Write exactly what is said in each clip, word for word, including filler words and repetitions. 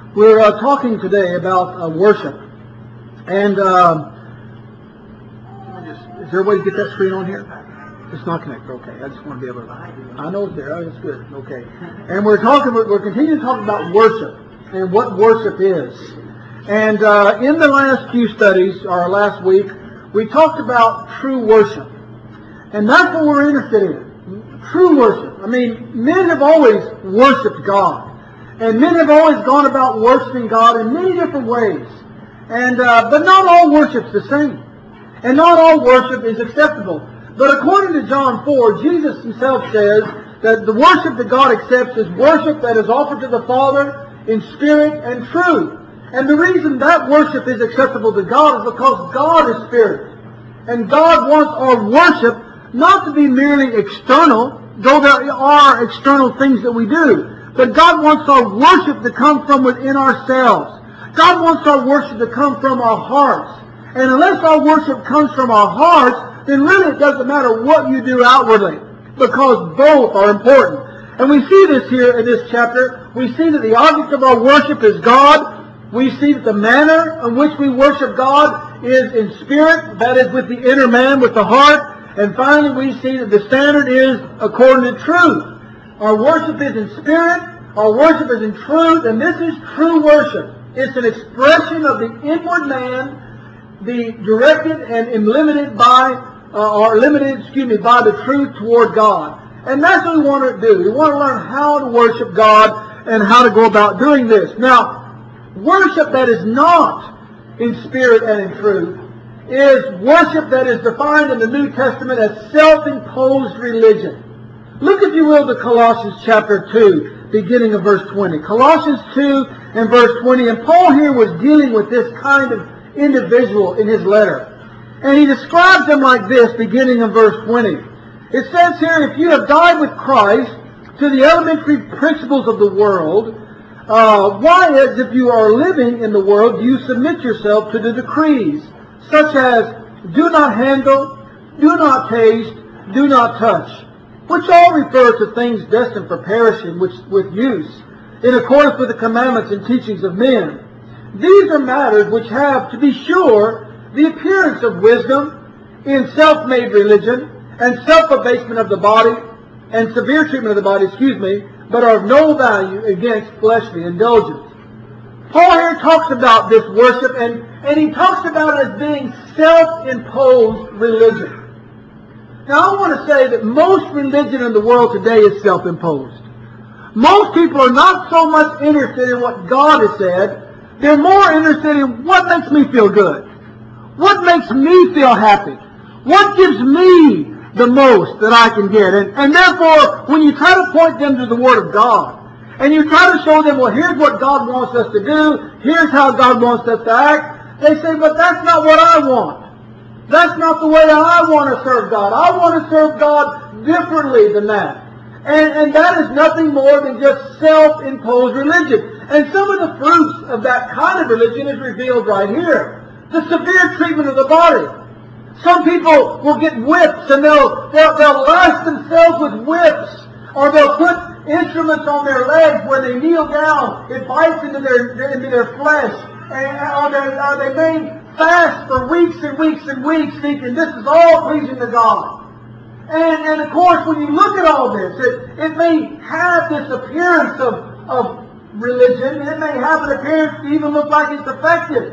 We're uh, talking today about uh, worship. And uh, is there a way to get that screen on here? It's not connected. Okay, I just want to be able to. I know it's there. Oh, it's good. Okay. And we're talking. We're continuing to talk about worship and what worship is. And uh, in the last few studies, or last week, we talked about true worship, and that's what we're interested in. True worship. I mean, men have always worshipped God, and men have always gone about worshiping God in many different ways. And uh, but not all worship's the same, and not all worship is acceptable. But according to John four, Jesus himself says that the worship that God accepts is worship that is offered to the Father in spirit and truth. And the reason that worship is acceptable to God is because God is spirit. And God wants our worship not to be merely external, though there are external things that we do. But God wants our worship to come from within ourselves. God wants our worship to come from our hearts. And unless our worship comes from our hearts, then really it doesn't matter what you do outwardly, because both are important. And we see this here in this chapter. We see that the object of our worship is God. We see that the manner in which we worship God is in spirit, that is with the inner man, with the heart. And finally we see that the standard is according to truth. Our worship is in spirit, our worship is in truth, and this is true worship. It's an expression of the inward man, the directed and limited by Uh, or limited, excuse me, by the truth toward God. And that's what we want to do. We want to learn how to worship God and how to go about doing this. Now, worship that is not in spirit and in truth is worship that is defined in the New Testament as self-imposed religion. Look, if you will, to Colossians chapter two, beginning of verse twenty. Colossians two and verse twenty. And Paul here was dealing with this kind of individual in his letter. And he describes them like this, beginning in verse twenty. It says here, if you have died with Christ to the elementary principles of the world, uh, why, as if you are living in the world, do you submit yourself to the decrees, such as, do not handle, do not taste, do not touch, which all refer to things destined for perishing which, with use, in accordance with the commandments and teachings of men. These are matters which have, to be sure, the appearance of wisdom in self-made religion and self-abasement of the body and severe treatment of the body, excuse me, but are of no value against fleshly indulgence. Paul here talks about this worship, and, and he talks about it as being self-imposed religion. Now, I want to say that most religion in the world today is self-imposed. Most people are not so much interested in what God has said. They're more interested in what makes me feel good. What makes me feel happy? What gives me the most that I can get? And, and therefore, when you try to point them to the Word of God, and you try to show them, well, here's what God wants us to do, here's how God wants us to act, they say, but that's not what I want. That's not the way I want to serve God. I want to serve God differently than that. And, and that is nothing more than just self-imposed religion. And some of the fruits of that kind of religion is revealed right here. The severe treatment of the body. Some people will get whips, and they'll, they'll, they'll lash themselves with whips, or they'll put instruments on their legs where they kneel down. It bites into their, into their flesh. And, or, they, or they may fast for weeks and weeks and weeks thinking this is all pleasing to God. And, and of course, when you look at all this, it, it may have this appearance of, of religion. It may have an appearance to even look like it's effective.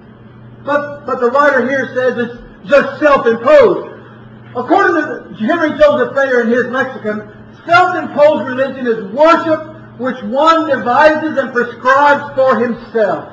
But, but the writer here says it's just self-imposed. According to Henry Joseph Thayer in his lexicon, self-imposed religion is worship which one devises and prescribes for himself.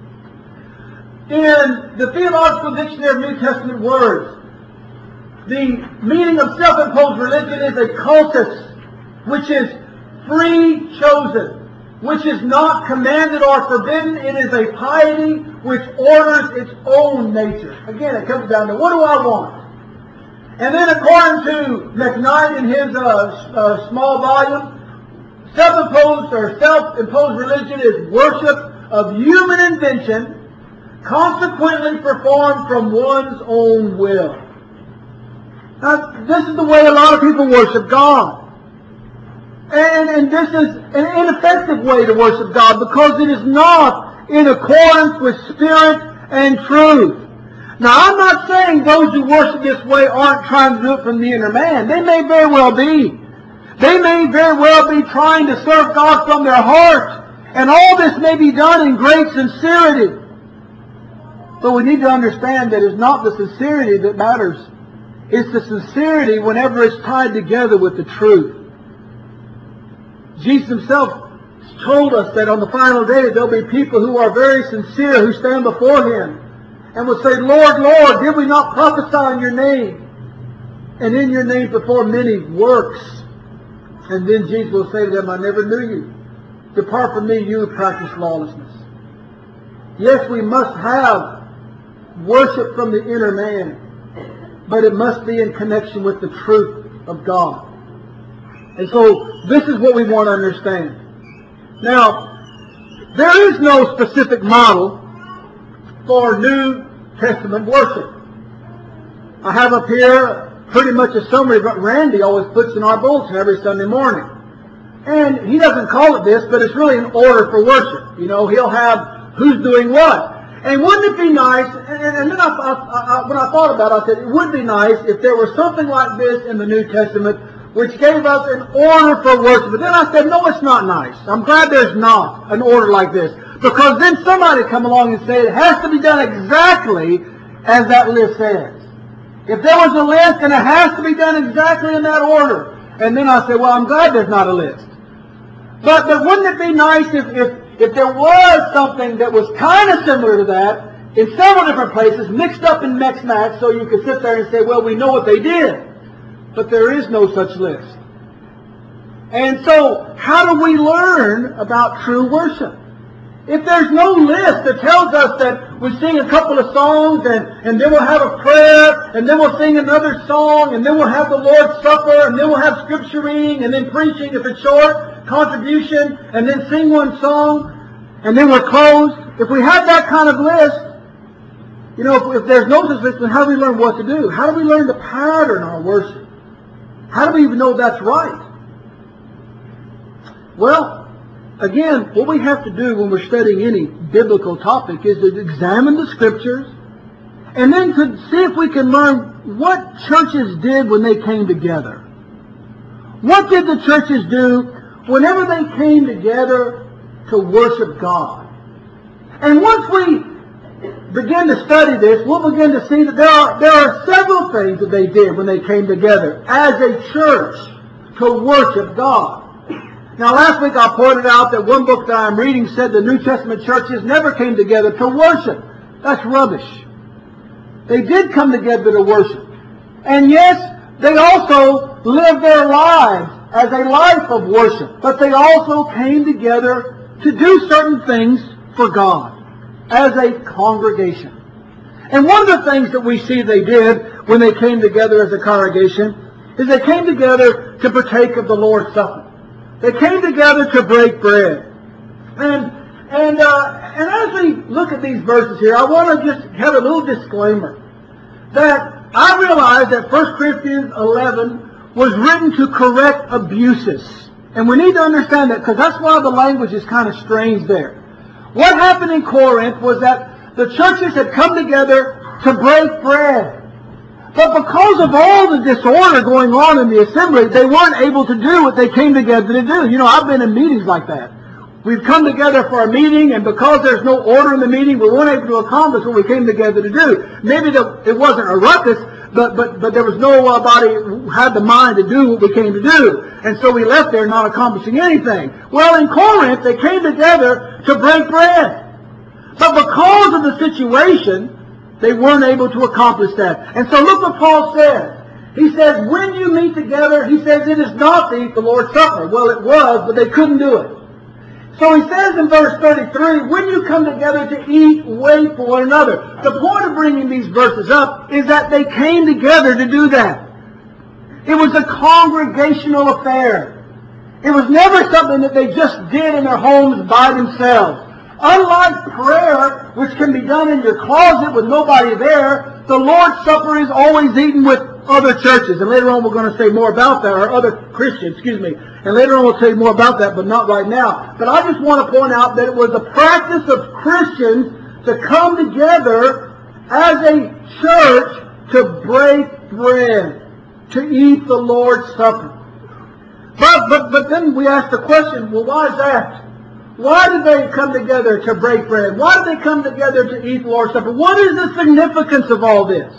In the Theological Dictionary of New Testament Words, the meaning of self-imposed religion is a cultus, which is free chosen, which is not commanded or forbidden. It is a piety which orders its own nature. Again, it comes down to, what do I want? And then according to McKnight in his uh, uh, small volume, self-imposed or self-imposed religion is worship of human invention, consequently performed from one's own will. Now, this is the way a lot of people worship God. And, and this is an ineffective way to worship God because it is not in accordance with spirit and truth. Now, I'm not saying those who worship this way aren't trying to do it from the inner man. They may very well be. They may very well be trying to serve God from their heart. And all this may be done in great sincerity. But we need to understand that it's not the sincerity that matters. It's the sincerity whenever it's tied together with the truth. Jesus himself told us that on the final day there'll be people who are very sincere, who stand before him and will say, Lord, Lord, did we not prophesy in your name? And in your name perform many works. And then Jesus will say to them, I never knew you. Depart from me, you who practice lawlessness. Yes, we must have worship from the inner man, but it must be in connection with the truth of God. And so this is what we want to understand. Now, there is no specific model for New Testament worship. I have up here pretty much a summary of what Randy always puts in our bulletin every Sunday morning. And he doesn't call it this, but it's really an order for worship. You know, he'll have who's doing what. And wouldn't it be nice, and, and then I, I, I, when I thought about it, I said it would be nice if there was something like this in the New Testament which gave us an order for worship. But then I said, no, it's not nice. I'm glad there's not an order like this. Because then somebody come along and say it has to be done exactly as that list says. If there was a list and it has to be done exactly in that order. And then I said, well, I'm glad there's not a list. But, but wouldn't it be nice if, if, if there was something that was kind of similar to that in several different places, mixed up in mix-match, so you could sit there and say, well, we know what they did. But there is no such list. And so, how do we learn about true worship? If there's no list that tells us that we sing a couple of songs and, and then we'll have a prayer and then we'll sing another song and then we'll have the Lord's Supper and then we'll have scripture reading and then preaching if it's short, contribution, and then sing one song and then we're closed. If we have that kind of list, you know, if, if there's no such list, then how do we learn what to do? How do we learn to pattern our worship? How do we even know that's right? Well, again, what we have to do when we're studying any biblical topic is to examine the Scriptures and then to see if we can learn what churches did when they came together. What did the churches do whenever they came together to worship God? And once we begin to study this, we'll begin to see that there are, there are several things that they did when they came together as a church to worship God. Now, last week I pointed out that one book that I'm reading said the New Testament churches never came together to worship. That's rubbish. They did come together to worship. And yes, they also lived their lives as a life of worship. But they also came together to do certain things for God as a congregation. And one of the things that we see they did when they came together as a congregation is they came together to partake of the Lord's Supper. They came together to break bread. And and uh, and as we look at these verses here, I want to just have a little disclaimer that I realize that First Corinthians eleven was written to correct abuses. And we need to understand that because that's why the language is kind of strange there. What happened in Corinth was that the churches had come together to break bread. But because of all the disorder going on in the assembly, they weren't able to do what they came together to do. You know, I've been in meetings like that. We've come together for a meeting, and because there's no order in the meeting, we weren't able to accomplish what we came together to do. Maybe the, it wasn't a ruckus, but, but, but there was nobody who had the mind to do what we came to do. And so we left there not accomplishing anything. Well, in Corinth, they came together to break bread. But because of the situation, they weren't able to accomplish that. And so look what Paul says. He says, when you meet together, he says, it is not to eat the Lord's Supper. Well, it was, but they couldn't do it. So he says in verse thirty-three, when you come together to eat, wait for one another. The point of bringing these verses up is that they came together to do that. It was a congregational affair. It was never something that they just did in their homes by themselves. Unlike prayer, which can be done in your closet with nobody there, the Lord's Supper is always eaten with other churches. And later on we're going to say more about that, or other Christians, excuse me. And later on we'll tell you more about that, but not right now. But I just want to point out that it was a practice of Christians to come together as a church to break bread, to eat the Lord's Supper. But, but, but then we ask the question, well, why is that? Why did they come together to break bread? Why did they come together to eat the Lord's Supper? What is the significance of all this?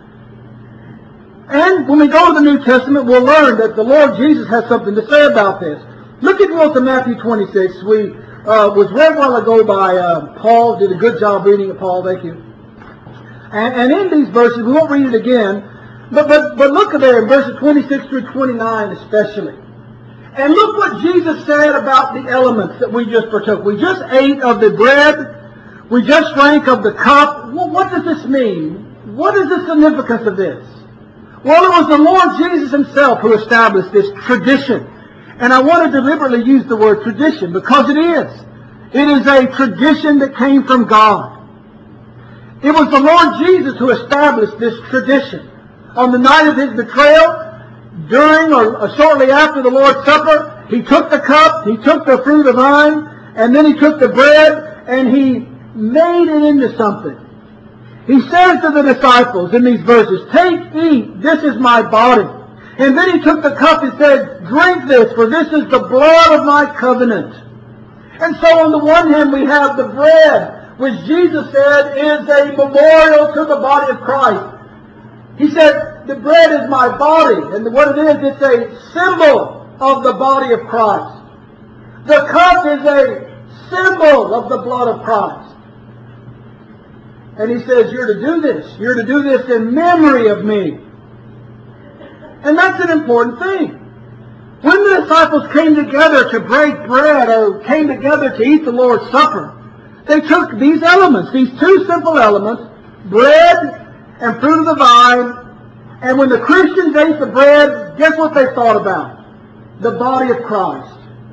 And when we go to the New Testament, we'll learn that the Lord Jesus has something to say about this. Look, if you will, to Matthew twenty-six. We uh, was read a while ago by uh, Paul. Did a good job reading it, Paul. Thank you. And, and in these verses, we won't read it again, but, but, but look at there in verses twenty-six through twenty-nine especially. And look what Jesus said about the elements that we just partook. We just ate of the bread. We just drank of the cup. Well, what does this mean? What is the significance of this? Well, it was the Lord Jesus himself who established this tradition. And I want to deliberately use the word tradition because it is. It is a tradition that came from God. It was the Lord Jesus who established this tradition. On the night of his betrayal, during or shortly after the Lord's Supper, he took the cup, he took the fruit of the vine, and then he took the bread, and he made it into something. He says to the disciples in these verses, "Take, eat, this is my body." And then he took the cup and said, "Drink this, for this is the blood of my covenant." And so on the one hand we have the bread, which Jesus said is a memorial to the body of Christ. He said, the bread is my body. And what it is, it's a symbol of the body of Christ. The cup is a symbol of the blood of Christ. And he says, you're to do this. You're to do this in memory of me. And that's an important thing. When the disciples came together to break bread or came together to eat the Lord's Supper, they took these elements, these two simple elements, bread and fruit of the vine. And when the Christians ate the bread, guess what they thought about? The body of Christ.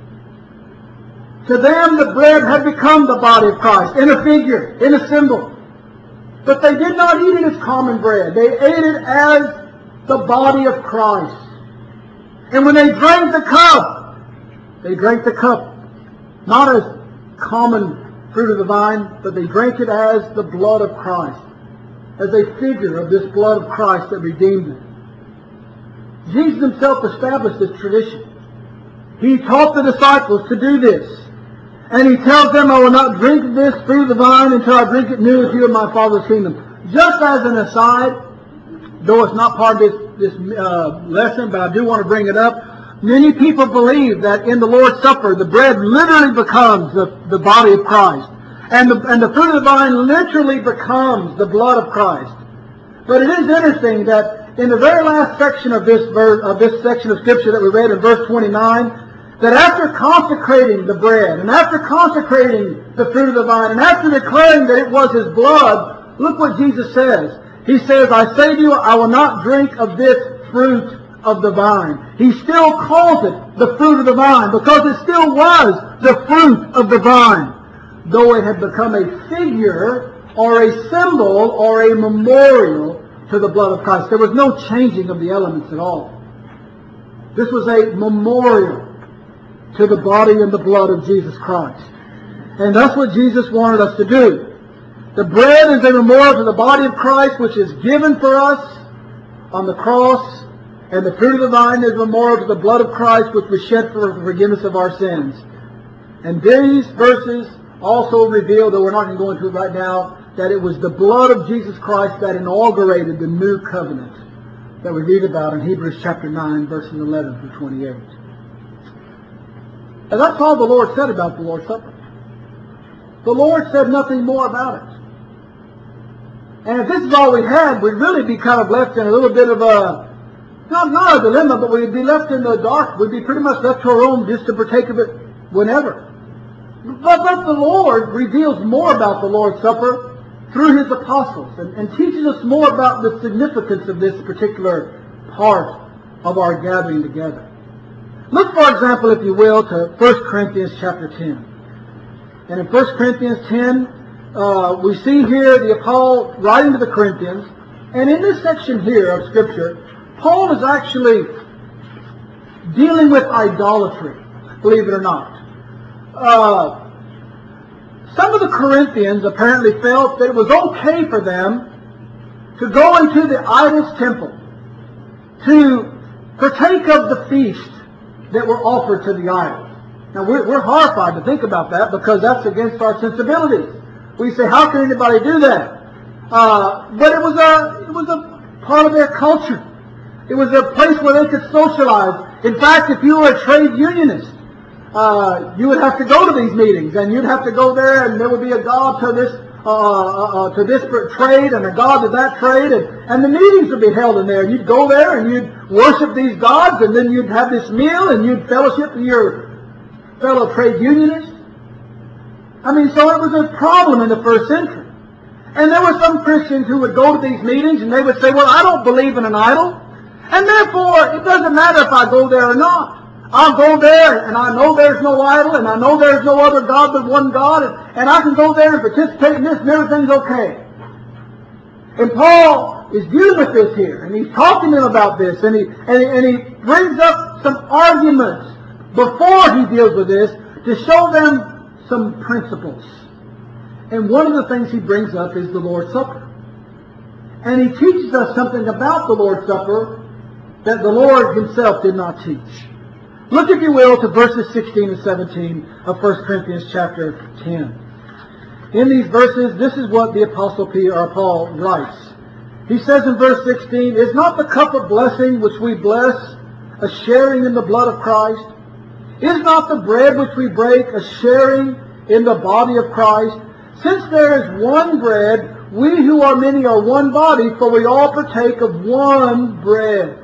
To them, the bread had become the body of Christ, in a figure, in a symbol. But they did not eat it as common bread. They ate it as the body of Christ. And when they drank the cup, they drank the cup not as common fruit of the vine, but they drank it as the blood of Christ, as a figure of this blood of Christ that redeemed them. Jesus himself established this tradition. He taught the disciples to do this. And he tells them, I will not drink this fruit of the vine until I drink it new with you in my Father's kingdom. Just as an aside, though it's not part of this, this uh, lesson, but I do want to bring it up. Many people believe that in the Lord's Supper, the bread literally becomes the, the body of Christ. And the, and the fruit of the vine literally becomes the blood of Christ. But it is interesting that in the very last section of this verse, of this section of Scripture that we read in verse twenty-nine, that after consecrating the bread, and after consecrating the fruit of the vine, and after declaring that it was his blood, look what Jesus says. He says, I say to you, I will not drink of this fruit of the vine. He still calls it the fruit of the vine, because it still was the fruit of the vine, though it had become a figure or a symbol or a memorial to the blood of Christ. There was no changing of the elements at all. This was a memorial to the body and the blood of Jesus Christ. And that's what Jesus wanted us to do. The bread is a memorial to the body of Christ, which is given for us on the cross, and the fruit of the vine is a memorial to the blood of Christ, which was shed for the forgiveness of our sins. And these verses also reveal, though we're not going to go into it right now, that it was the blood of Jesus Christ that inaugurated the new covenant that we read about in Hebrews chapter nine, verses eleven through twenty-eight. And that's all the Lord said about the Lord's Supper. The Lord said nothing more about it. And if this is all we had, we'd really be kind of left in a little bit of a, not, not a dilemma, but we'd be left in the dark. We'd be pretty much left to our own just to partake of it whenever. But, but the Lord reveals more about the Lord's Supper through his apostles and, and teaches us more about the significance of this particular part of our gathering together. Look, for example, if you will, to First Corinthians chapter ten. And in First Corinthians ten, uh, we see here the Paul writing to the Corinthians. And in this section here of Scripture, Paul is actually dealing with idolatry, believe it or not. Uh, some of the Corinthians apparently felt that it was okay for them to go into the idol's temple to partake of the feast that were offered to the idols. Now, we're, we're horrified to think about that because that's against our sensibilities. We say, how can anybody do that? Uh, but it was a it was a part of their culture. It was a place where they could socialize. In fact, if you were a trade unionist, uh, you would have to go to these meetings, and you'd have to go there, and there would be a god to this uh, uh, uh, to this trade, and a god to that trade, and, and the meetings would be held in there. And you'd go there, and you'd worship these gods, and then you'd have this meal, and you'd fellowship with your fellow trade unionists. I mean, so it was a problem in the first century. And there were some Christians who would go to these meetings and they would say, well, I don't believe in an idol, and therefore it doesn't matter if I go there or not. I'll go there and I know there's no idol and I know there's no other God but one God, and, and I can go there and participate in this and everything's okay. And Paul is dealing with this here, and he's talking to them about this, and he, and he, and he brings up some arguments before he deals with this to show them some principles. And one of the things he brings up is the Lord's Supper. And he teaches us something about the Lord's Supper that the Lord himself did not teach. Look, if you will, to verses sixteen and seventeen of First Corinthians chapter ten. In these verses, this is what the Apostle Peter, or Paul writes. He says in verse sixteen, is not the cup of blessing which we bless a sharing in the blood of Christ? Is not the bread which we break a sharing in the body of Christ? Since there is one bread, we who are many are one body, for we all partake of one bread.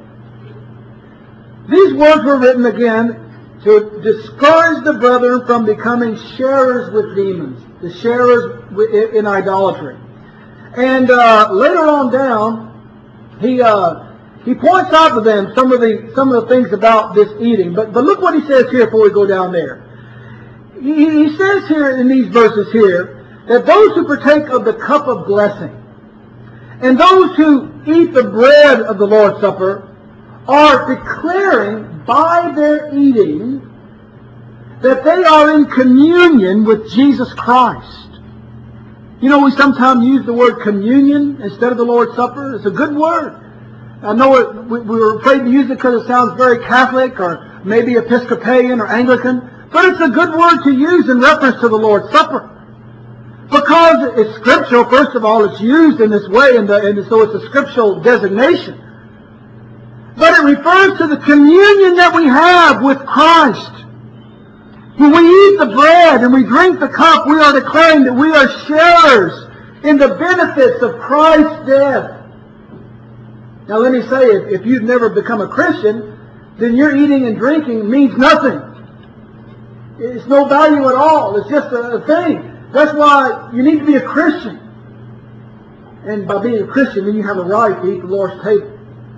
These words were written again to discourage the brethren from becoming sharers with demons, the sharers in idolatry. And uh, later on down, he uh, he points out to them some of the some of the things about this eating. But but look what he says here before we go down there. He, he says here in these verses here that those who partake of the cup of blessing and those who eat the bread of the Lord's Supper are declaring by their eating that they are in communion with Jesus Christ. You know, we sometimes use the word communion instead of the Lord's Supper. It's a good word. I know it, we, we were afraid to use it because it sounds very Catholic or maybe Episcopalian or Anglican, but it's a good word to use in reference to the Lord's Supper. Because it's scriptural, first of all, it's used in this way, and, the, and so it's a scriptural designation. But it refers to the communion that we have with Christ. When we eat the bread and we drink the cup, we are declaring that we are sharers in the benefits of Christ's death. Now let me say, if, if you've never become a Christian, then your eating and drinking means nothing. It's no value at all. It's just a, a thing. That's why you need to be a Christian. And by being a Christian, then you have a right to eat the Lord's table.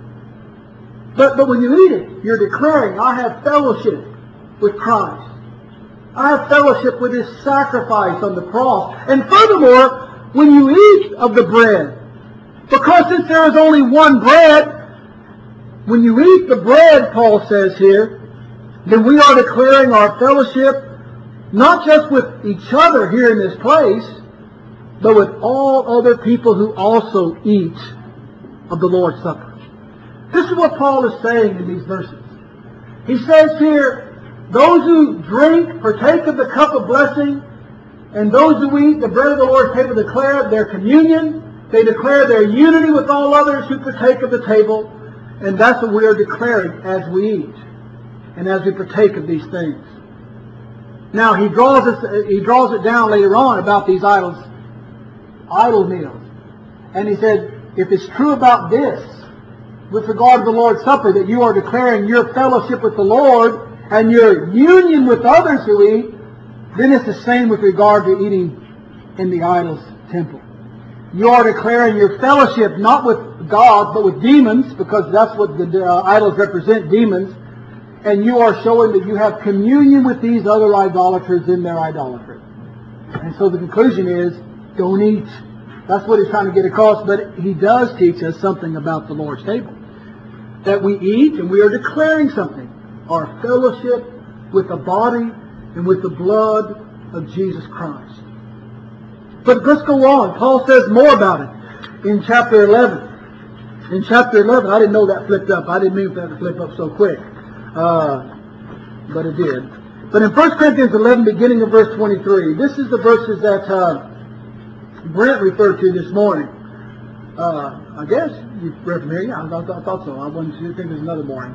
But, but when you eat it, you're declaring, I have fellowship with Christ. I have fellowship with His sacrifice on the cross. And furthermore, when you eat of the bread, because since there is only one bread, when you eat the bread, Paul says here, then we are declaring our fellowship not just with each other here in this place, but with all other people who also eat of the Lord's Supper. This is what Paul is saying in these verses. He says here, those who drink partake of the cup of blessing, and those who eat the bread of the Lord's table declare their communion. They declare their unity with all others who partake of the table, and that's what we are declaring as we eat and as we partake of these things. Now he draws us, he draws it down later on about these idols, idol meals, and he said, if it's true about this, with regard to the Lord's Supper, that you are declaring your fellowship with the Lord and your union with others who eat, then it's the same with regard to eating in the idol's temple. You are declaring your fellowship not with God, but with demons, because that's what the uh, idols represent, demons. And you are showing that you have communion with these other idolaters in their idolatry. And so the conclusion is, don't eat. That's what he's trying to get across, but he does teach us something about the Lord's table. that we eat and we are declaring something. Our fellowship with the body and with the blood of Jesus Christ. But let's go on. Paul says more about it in chapter eleven. In chapter eleven, I didn't know that flipped up. I didn't mean for that to flip up so quick. Uh, but it did. But in First Corinthians eleven, beginning of verse twenty-three, this is the verses that uh, Brent referred to this morning. Uh, I guess you read from here. Yeah, I, I, I thought so. I wasn't sure. I think there's another morning.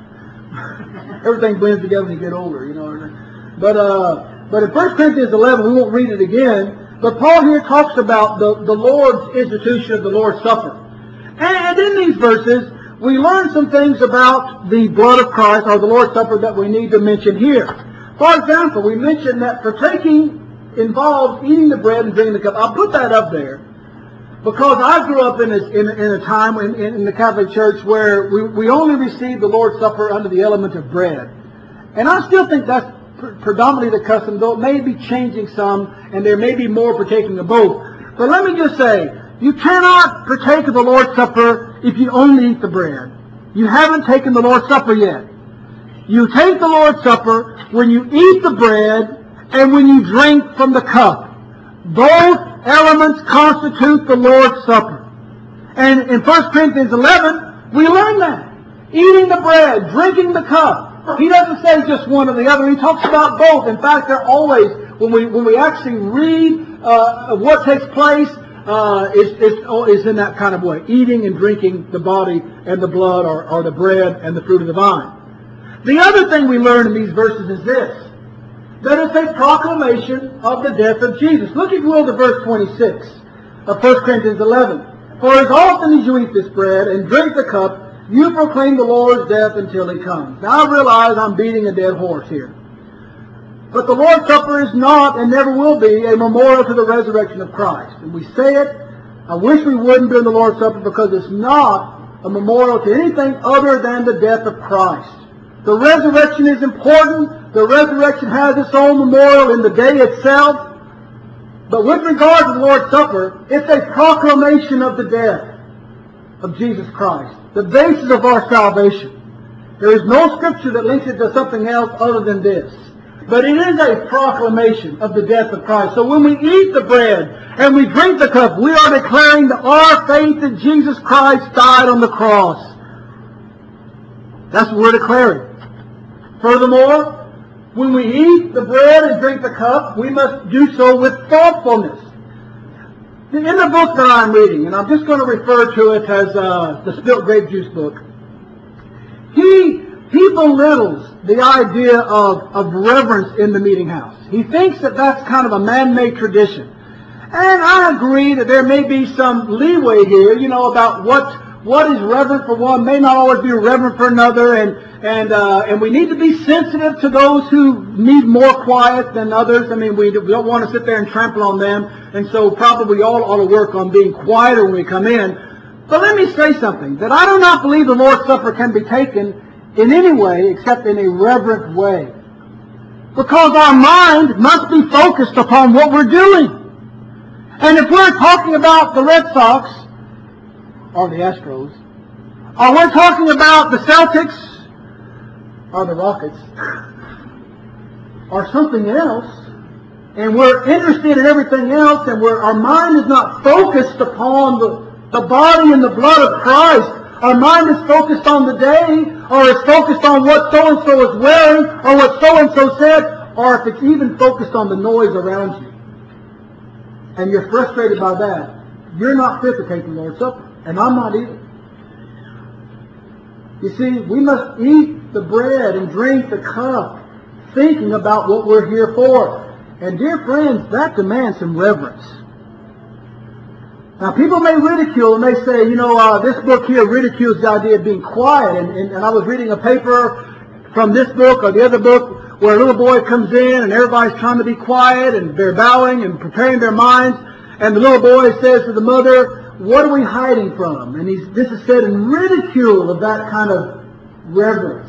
Everything blends together when you get older, you know. But uh, but in First Corinthians eleven, we won't read it again. But Paul here talks about the, the Lord's institution of the Lord's Supper. And in these verses, we learn some things about the blood of Christ, or the Lord's Supper, that we need to mention here. For example, we mentioned that partaking involves eating the bread and drinking the cup. I'll put that up there because I grew up in a, in, in a time in, in the Catholic Church where we, we only received the Lord's Supper under the element of bread. And I still think that's predominantly the custom, though it may be changing some, and there may be more partaking of both. But let me just say, you cannot partake of the Lord's Supper if you only eat the bread. You haven't taken the Lord's Supper yet. You take the Lord's Supper when you eat the bread and when you drink from the cup. Both elements constitute the Lord's Supper. And in First Corinthians eleven, we learn that. Eating the bread, drinking the cup. He doesn't say just one or the other. He talks about both. In fact, they're always, when we when we actually read uh, what takes place, uh, is, is, is in that kind of way. Eating and drinking the body and the blood, or, or the bread and the fruit of the vine. The other thing we learn in these verses is this, that it's a proclamation of the death of Jesus. Look, if you will, to verse twenty-six of First Corinthians eleven. For as often as you eat this bread and drink the cup, you proclaim the Lord's death until He comes. Now I realize I'm beating a dead horse here. But the Lord's Supper is not and never will be a memorial to the resurrection of Christ. And we say it, I wish we wouldn't during the Lord's Supper, because it's not a memorial to anything other than the death of Christ. The resurrection is important. The resurrection has its own memorial in the day itself. But with regard to the Lord's Supper, it's a proclamation of the death of Jesus Christ, the basis of our salvation. There is no scripture that links it to something else other than this. But it is a proclamation of the death of Christ. So when we eat the bread and we drink the cup, we are declaring that our faith in Jesus Christ died on the cross. That's what we're declaring. Furthermore, when we eat the bread and drink the cup, we must do so with thoughtfulness. In the book that I'm reading, and I'm just going to refer to it as uh, the Spilt Grape Juice book, he, he belittles the idea of, of reverence in the meeting house. He thinks that that's kind of a man-made tradition. And I agree that there may be some leeway here, you know, about what what is reverent for one may not always be reverent for another, and and uh, and we need to be sensitive to those who need more quiet than others. I mean, we don't want to sit there and trample on them, and so probably all ought to work on being quieter when we come in. But let me say something, that I do not believe the Lord's Supper can be taken in any way except in a reverent way. Because our mind must be focused upon what we're doing. And if we're talking about the Red Sox, or the Astros, or we're talking about the Celtics, or the Rockets, or something else, and we're interested in everything else, and we're, our mind is not focused upon the, the body and the blood of Christ, our mind is focused on the day, or it's focused on what so-and-so is wearing, or what so-and-so said, or if it's even focused on the noise around you, and you're frustrated by that, you're not fit to take the Lord's Supper. And I'm not either. You see, we must eat the bread and drink the cup, thinking about what we're here for. And dear friends, that demands some reverence. Now, people may ridicule and they say, you know, uh, this book here ridicules the idea of being quiet. And, and, and I was reading a paper from this book or the other book where a little boy comes in and everybody's trying to be quiet and they're bowing and preparing their minds. And the little boy says to the mother, what are we hiding from? And he's, this is said in ridicule of that kind of reverence.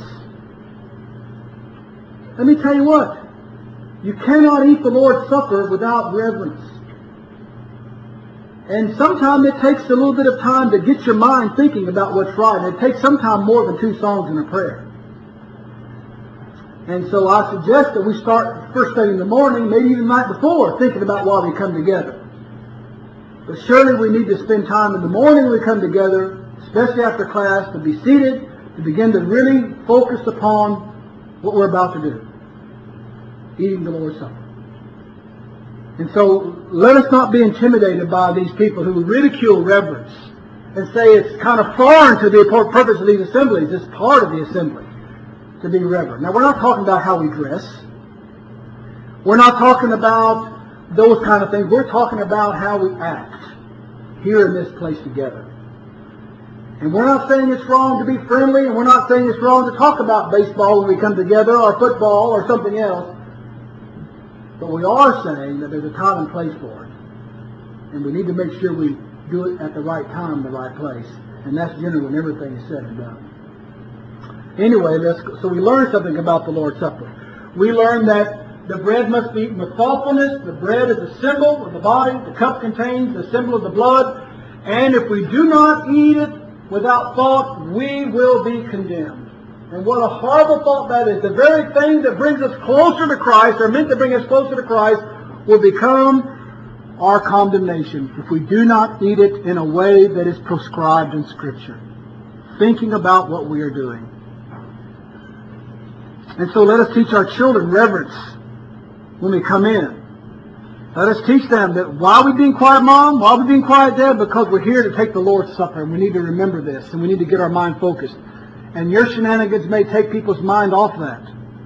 Let me tell you what. You cannot eat the Lord's Supper without reverence. And sometimes it takes a little bit of time to get your mind thinking about what's right. And it takes sometimes more than two songs and a prayer. And so I suggest that we start first thing in the morning, maybe even the night before, thinking about why we come together. But surely we need to spend time in the morning when we come together, especially after class, to be seated, to begin to really focus upon what we're about to do. Eating the Lord's Supper. And so let us not be intimidated by these people who ridicule reverence and say it's kind of foreign to the purpose of these assemblies. It's part of the assembly to be reverent. Now, we're not talking about how we dress. We're not talking about those kind of things. We're talking about how we act here in this place together. And we're not saying it's wrong to be friendly, and we're not saying it's wrong to talk about baseball when we come together, or football, or something else. But we are saying that there's a time and place for it. And we need to make sure we do it at the right time, the right place. And that's generally when everything is said and done. Anyway, let's go. So we learned something about the Lord's Supper. We learned that the bread must be eaten with thoughtfulness. The bread is a symbol of the body. The cup contains the symbol of the blood. And if we do not eat it without thought, we will be condemned. And what a horrible thought that is. The very thing that brings us closer to Christ, or meant to bring us closer to Christ, will become our condemnation if we do not eat it in a way that is prescribed in Scripture. Thinking about what we are doing. And so let us teach our children reverence when we come in. Let us teach them that why are we being quiet, Mom? Why are we being quiet, Dad? Because we're here to take the Lord's Supper, and we need to remember this, and we need to get our mind focused. And your shenanigans may take people's mind off that.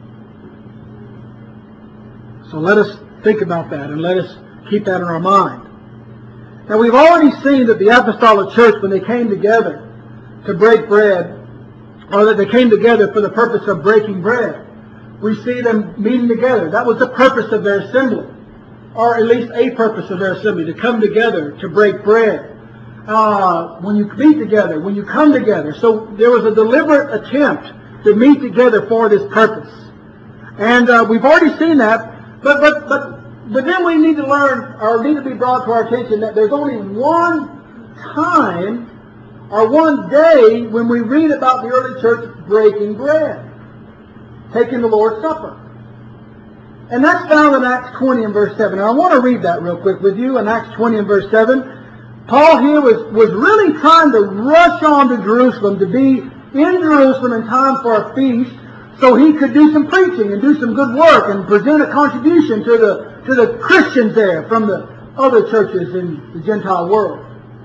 So let us think about that, and let us keep that in our mind. Now, we've already seen that the Apostolic Church, when they came together to break bread, or that they came together for the purpose of breaking bread, we see them meeting together. That was the purpose of their assembly, or at least a purpose of their assembly, to come together to break bread. Uh, when you meet together, when you come together. So there was a deliberate attempt to meet together for this purpose. And uh, we've already seen that, but, but, but, but then we need to learn, or need to be brought to our attention, that there's only one time or one day when we read about the early church breaking bread, taking the Lord's Supper. And that's found in Acts twenty and verse seven. And I want to read that real quick with you in Acts twenty and verse seven. Paul here was, was really trying to rush on to Jerusalem, to be in Jerusalem in time for a feast, so he could do some preaching and do some good work and present a contribution to the, to the Christians there from the other churches in the Gentile world.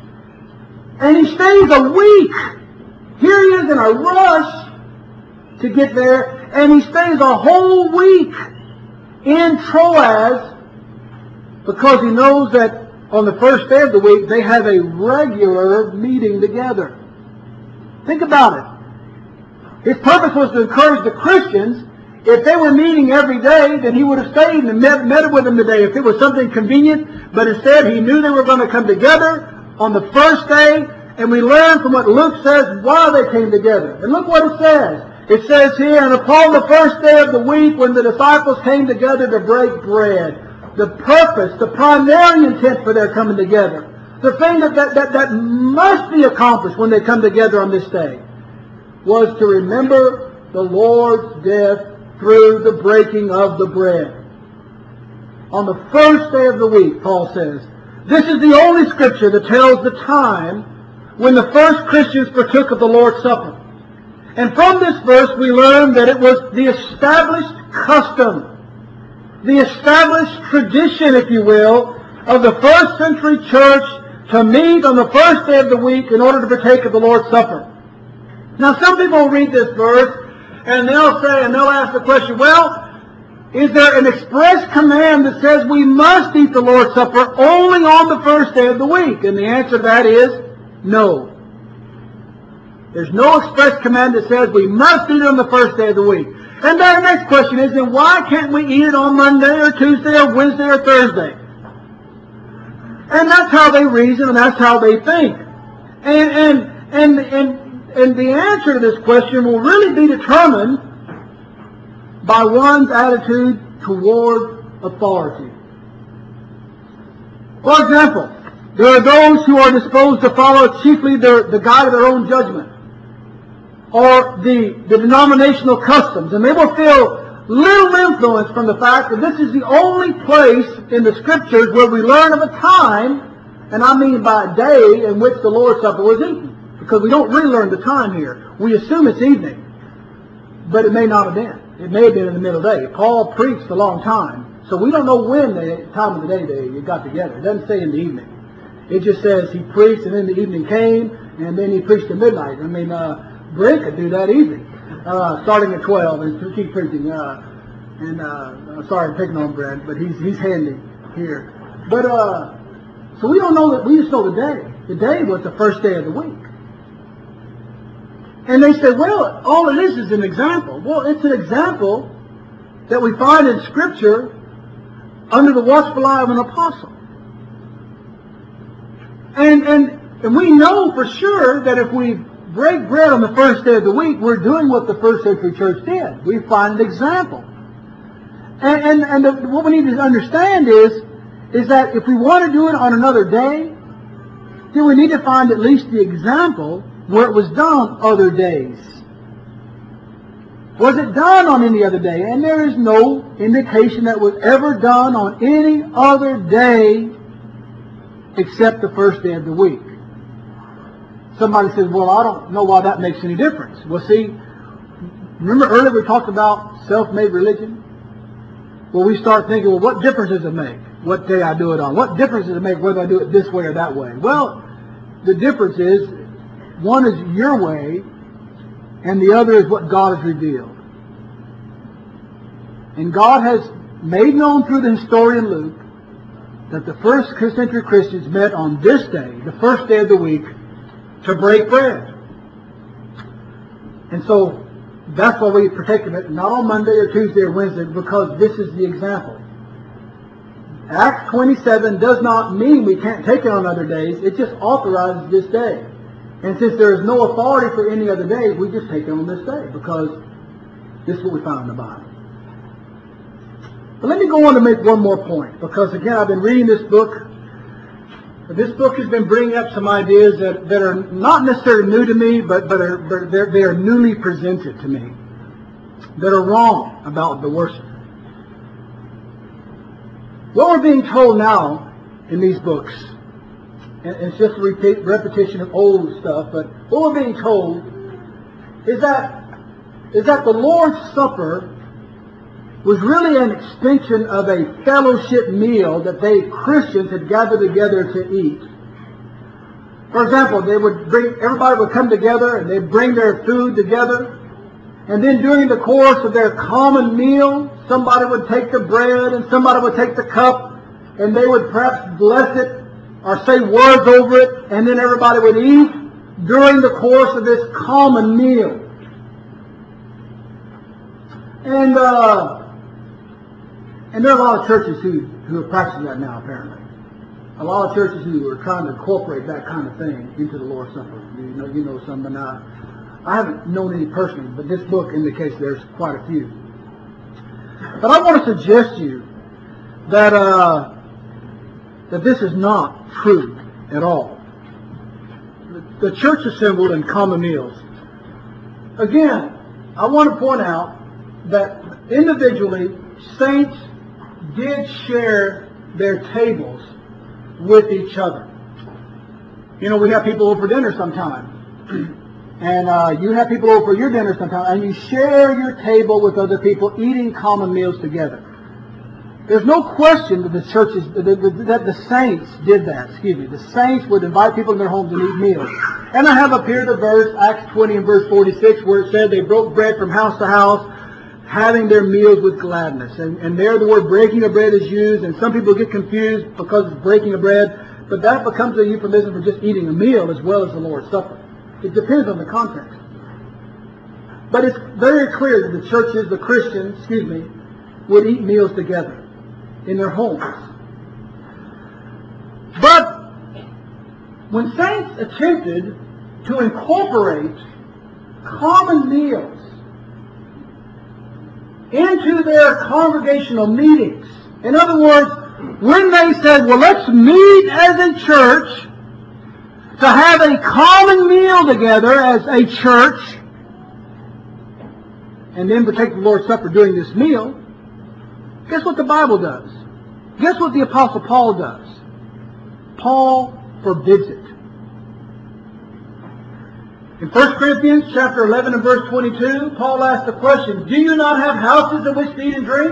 And he stays a week. Here he is in a rush to get there, and he stays a whole week in Troas because he knows that on the first day of the week, they have a regular meeting together. Think about it. His purpose was to encourage the Christians. If they were meeting every day, then he would have stayed and met, met with them today if it was something convenient. But instead, he knew they were going to come together on the first day. And we learn from what Luke says why they came together. And look what it says. It says here, and upon the first day of the week, when the disciples came together to break bread. The purpose, the primary intent for their coming together, the thing that, that, that, that must be accomplished when they come together on this day, was to remember the Lord's death through the breaking of the bread. On the first day of the week, Paul says, this is the only scripture that tells the time when the first Christians partook of the Lord's Supper. And from this verse we learn that it was the established custom, the established tradition, if you will, of the first century church to meet on the first day of the week in order to partake of the Lord's Supper. Now, some people will read this verse and they'll say, and they'll ask the question, well, is there an express command that says we must eat the Lord's Supper only on the first day of the week? And the answer to that is no. There's no express command that says we must eat it on the first day of the week. And then the next question is, then why can't we eat it on Monday or Tuesday or Wednesday or Thursday? And that's how they reason and that's how they think. And and and and and the answer to this question will really be determined by one's attitude toward authority. For example, There are those who are disposed to follow chiefly their, the guide of their own judgment, or the, the denominational customs, and they will feel little influence from the fact that this is the only place in the Scriptures where we learn of a time, and I mean by a day, in which the Lord's Supper was eaten. Because we don't really learn the time here. We assume it's evening, but it may not have been. It may have been in the middle day. Paul preached a long time, so we don't know when the time of the day they got together. It doesn't say in the evening. It just says he preached, and then the evening came, and then he preached at midnight. I mean, uh, Brent could do that easy, uh, starting at twelve and keep preaching. Uh, and uh, I'm sorry I'm picking on Brent, but he's he's handy here. But uh, so we don't know that. We just know the day. The day was the first day of the week. And they say, well, all it is is an example. Well, it's an example that we find in Scripture under the watchful eye of an apostle. And, and, and we know for sure that if we break bread on the first day of the week, we're doing what the first century church did. We find an example. And, and, and the, what we need to understand is, is that if we want to do it on another day, then we need to find at least the example where it was done other days. Was it done on any other day? And there is no indication that it was ever done on any other day except the first day of the week. Somebody says, well, I don't know why that makes any difference. Well, see, remember earlier we talked about self-made religion? Well, we start thinking, well, what difference does it make what day I do it on? What difference does it make whether I do it this way or that way? Well, the difference is, one is your way, and the other is what God has revealed. And God has made known through the historian Luke that the first century Christians met on this day, the first day of the week, to break bread. And so that's why we partake of it, not on Monday or Tuesday or Wednesday, because this is the example. Acts twenty-seven does not mean we can't take it on other days. It just authorizes this day. And since there is no authority for any other day, we just take it on this day, because this is what we found in the Bible. But let me go on to make one more point, because again, I've been reading this book. This book has been bringing up some ideas that, that are not necessarily new to me, but, but, are, but they're, they are newly presented to me, that are wrong about the worship. What we're being told now in these books, and it's just a repeat, repetition of old stuff, but what we're being told is that, is that the Lord's Supper was really an extension of a fellowship meal that they, Christians, had gathered together to eat. For example, they would bring, everybody would come together and they'd bring their food together. And then during the course of their common meal, somebody would take the bread and somebody would take the cup and they would perhaps bless it or say words over it, and then everybody would eat during the course of this common meal. And, uh, And there are a lot of churches who, who are practicing that now, apparently. A lot of churches who are trying to incorporate that kind of thing into the Lord's Supper. You know, you know some, but now, I haven't known any personally, but this book indicates there's quite a few. But I want to suggest to you that, uh, that this is not true at all. The church assembled in common meals. Again, I want to point out that individually, saints did share their tables with each other. You know, we have people over for dinner sometime. And uh, you have people over for your dinner sometime. And you share your table with other people, eating common meals together. There's no question that the churches, that the saints did that. Excuse me. The saints would invite people in their homes and eat meals. And I have up here the verse, Acts twenty and verse forty-six, where it said they broke bread from house to house, having their meals with gladness. And, and there the word breaking of bread is used, and some people get confused because it's breaking of bread, but that becomes a euphemism for just eating a meal as well as the Lord's Supper. It depends on the context. But it's very clear that the churches, the Christians, excuse me, would eat meals together in their homes. But when saints attempted to incorporate common meals into their congregational meetings, in other words, when they said, well, let's meet as a church to have a common meal together as a church, and then partake the Lord's Supper during this meal, guess what the Bible does? Guess what the Apostle Paul does? Paul forbids it. In First Corinthians chapter eleven and verse twenty-two, Paul asked the question, do you not have houses in which to eat and drink?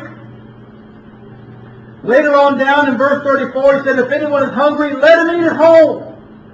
Later on down in verse thirty-four, he said, if anyone is hungry, let him eat at home.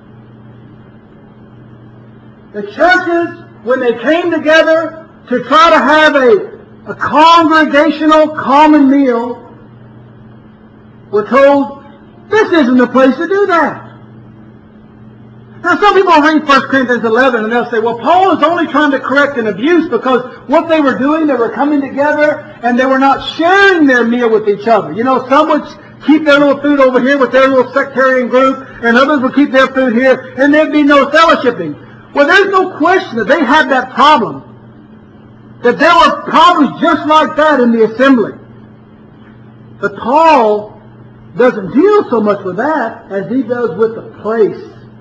The churches, when they came together to try to have a, a congregational common meal, were told, this isn't the place to do that. Now, some people read First Corinthians eleven and they'll say, well, Paul is only trying to correct an abuse because what they were doing, they were coming together and they were not sharing their meal with each other. You know, some would keep their little food over here with their little sectarian group, and others would keep their food here, and there'd be no fellowshipping. Well, there's no question that they had that problem. That there were problems just like that in the assembly. But Paul doesn't deal so much with that as he does with the place.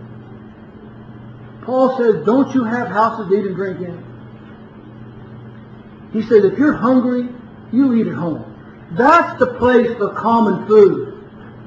Paul says, don't you have houses to eat and drink in? He says, if you're hungry, you eat at home. That's the place for common food.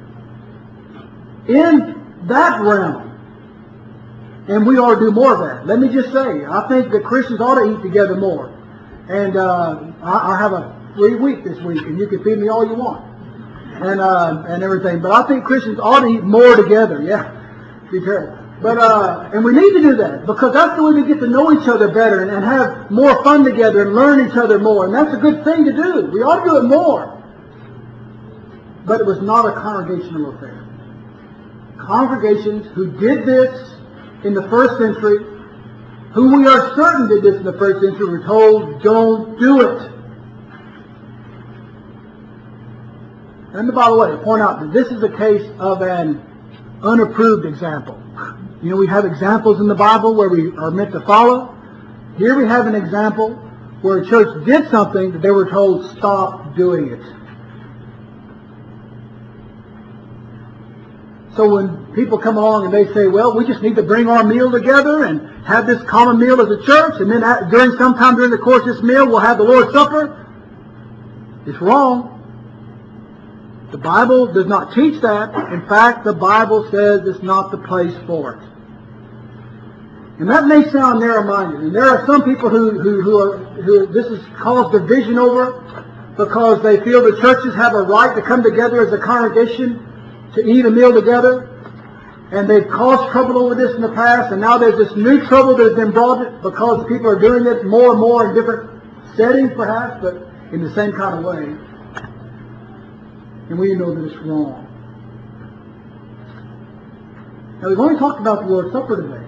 In that realm. And we ought to do more of that. Let me just say, I think that Christians ought to eat together more. And uh, I, I have a free week this week, and you can feed me all you want. And uh, and everything. But I think Christians ought to eat more together. Yeah. Be careful. But, uh, and we need to do that, because that's the way we get to know each other better and, and have more fun together and learn each other more. And that's a good thing to do. We ought to do it more. But it was not a congregational affair. Congregations who did this in the first century, who we are certain did this in the first century, were told, don't do it. And by the way, point out that this is a case of an unapproved example. You know, we have examples in the Bible where we are meant to follow. Here we have an example where a church did something that they were told, stop doing it. So when people come along and they say, well, we just need to bring our meal together and have this common meal as a church, and then at, during sometime during the course of this meal we'll have the Lord's Supper, it's wrong. The Bible does not teach that. In fact, the Bible says it's not the place for it. And that may sound narrow-minded. And there are some people who, who, who, are, who this has caused division over because they feel the churches have a right to come together as a congregation to eat a meal together. And they've caused trouble over this in the past. And now there's this new trouble that has been brought because people are doing it more and more in different settings perhaps, but in the same kind of way. And we know that it's wrong. Now, we've only talked about the Lord's Supper today.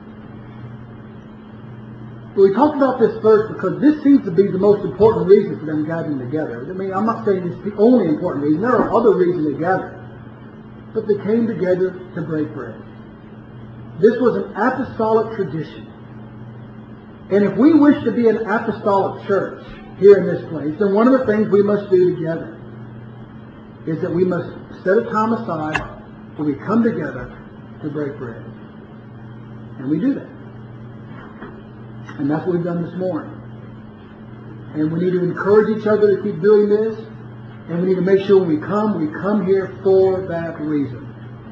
But we talked about this first because this seems to be the most important reason for them gathering together. I mean, I'm not saying it's the only important reason. There are other reasons they gathered. But they came together to break bread. This was an apostolic tradition. And if we wish to be an apostolic church here in this place, then one of the things we must do together is that we must set a time aside where we come together to break bread. And we do that. And that's what we've done this morning. And we need to encourage each other to keep doing this. And we need to make sure when we come, we come here for that reason.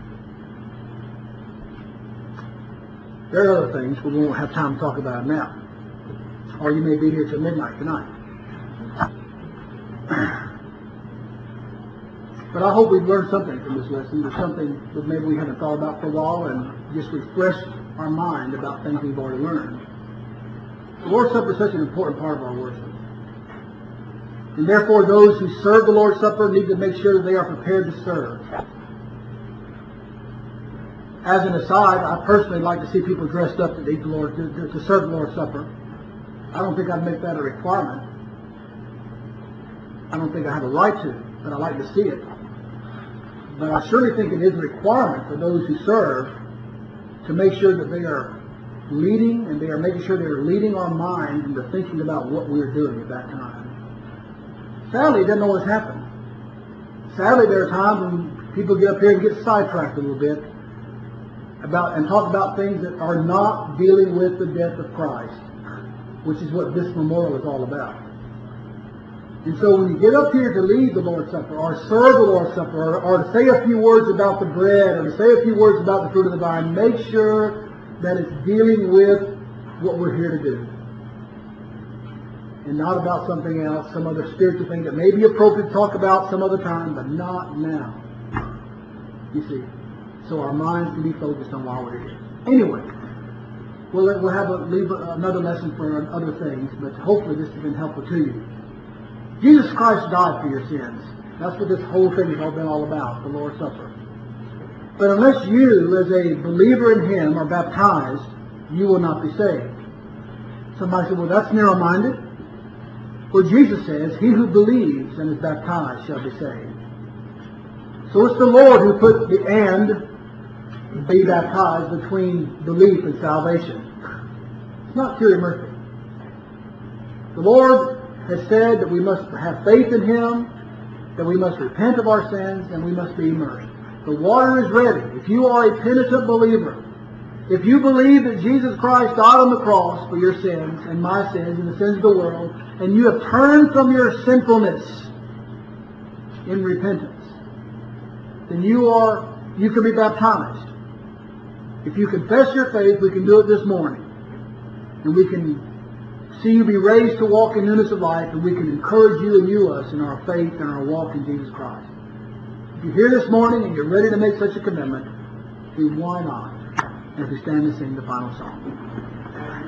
There are other things, but we won't have time to talk about now. Or you may be here till midnight tonight. But I hope we've learned something from this lesson, or something that maybe we haven't thought about for a while, and just refreshed our mind about things we've already learned. The Lord's Supper is such an important part of our worship. And therefore, those who serve the Lord's Supper need to make sure that they are prepared to serve. As an aside, I personally like to see people dressed up to eat the Lord, to, to, to serve the Lord's Supper. I don't think I'd make that a requirement. I don't think I have a right to, but I like to see it. But I surely think it is a requirement for those who serve to make sure that they are leading, and they are making sure they are leading our mind into thinking about what we're doing at that time. Sadly, it doesn't always happen. sadly, there are times when people get up here and get sidetracked a little bit about and talk about things that are not dealing with the death of Christ, which is what this memorial is all about. And so when you get up here to lead the Lord's Supper, or serve the Lord's Supper, or, or to say a few words about the bread, or to say a few words about the fruit of the vine, make sure that it's dealing with what we're here to do. And not about something else, some other spiritual thing that may be appropriate to talk about some other time, but not now. You see. So our minds can be focused on why we're here. Anyway, we'll, we'll have a, leave a, another lesson for other things, but hopefully this has been helpful to you. Jesus Christ died for your sins. That's what this whole thing has all been all about, the Lord's Supper. But unless you, as a believer in Him, are baptized, you will not be saved. Somebody said, well, that's narrow-minded. Well, Jesus says, he who believes and is baptized shall be saved. So it's the Lord who put the and, be baptized, between belief and salvation. It's not pure mercy. The Lord has said that we must have faith in Him, that we must repent of our sins, and we must be immersed. The water is ready. If you are a penitent believer, if you believe that Jesus Christ died on the cross for your sins and my sins and the sins of the world, and you have turned from your sinfulness in repentance, then you are you can be baptized. If you confess your faith, we can do it this morning. And we can see you be raised to walk in newness of life, and we can encourage you and you us in our faith and our walk in Jesus Christ. If you're here this morning and you're ready to make such a commitment, then why not? As we stand and sing the final song.